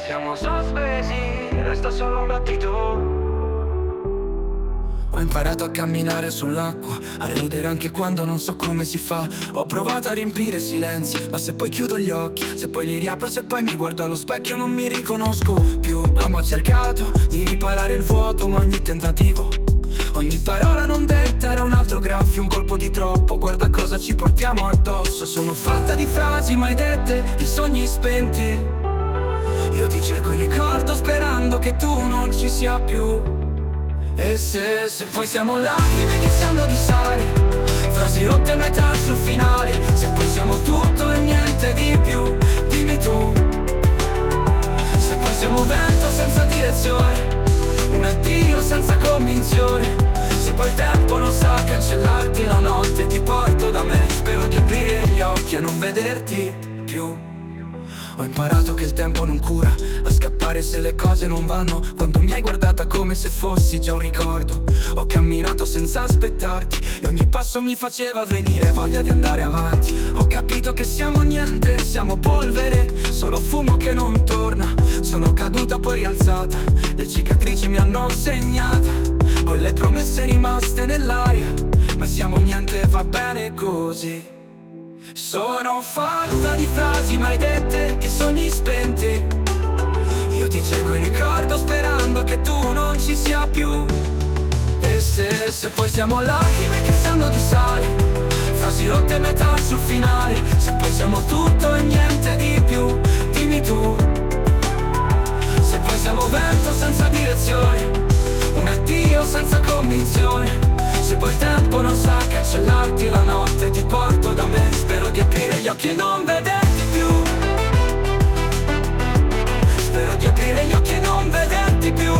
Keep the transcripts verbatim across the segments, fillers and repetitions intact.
Siamo sospesi, resta solo un battito. Ho imparato a camminare sull'acqua, a ridere anche quando non so come si fa. Ho provato a riempire silenzi, ma se poi chiudo gli occhi, se poi li riapro, se poi mi guardo allo specchio non mi riconosco più. Abbiamo cercato di riparare il vuoto, ma ogni tentativo, ogni parola non detta era un altro graffio, un colpo di troppo. Guarda cosa ci portiamo addosso. Sono fatta di frasi mai dette, di sogni spenti. Io ti cerco in ricordo sperando che tu non ci sia più. E se, se poi siamo lacrime che sanno di sale, frasi rotte a metà sul finale. Se poi siamo tutto e niente di più, dimmi tu. Se poi siamo vento senza direzione, un addio senza convinzione. Se poi il tempo non sa cancellarti la notte, ti porto da me. Spero di aprire gli occhi e non vederti più. Ho imparato che il tempo non cura, a scappare se le cose non vanno. Quando mi hai guardata come se fossi già un ricordo, ho camminato senza aspettarti e ogni passo mi faceva venire voglia di andare avanti. Ho capito che siamo niente, siamo polvere, solo fumo che non torna. Sono caduta poi rialzata, le cicatrici mi hanno segnata, poi le promesse rimaste nell'aria, ma siamo niente, va bene così. Sono fatta di frasi mai dette, di sogni spenti. Io ti cerco in ricordo sperando che tu non ci sia più. E se, se poi siamo lacrime che sanno di sale, frasi rotte a metà sul finale. Se poi siamo tutto e niente di più, dimmi tu. Se poi siamo vento senza direzione, un addio senza convinzione. Se poi il tempo non sa cancellarti la notte, ti porto da me. Spero di aprire gli occhi e non vederti più. Spero di aprire gli occhi e non vederti più.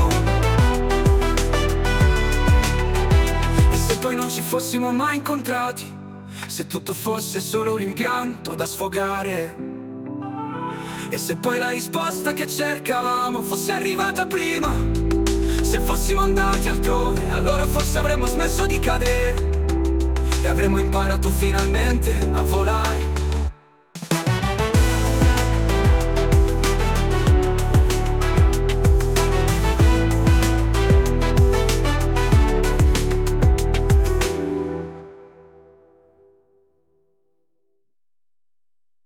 E se poi non ci fossimo mai incontrati, se tutto fosse solo un rimpianto da sfogare, e se poi la risposta che cercavamo fosse arrivata prima, se fossimo andati altrove, allora forse avremmo smesso di cadere e avremmo imparato finalmente a volare.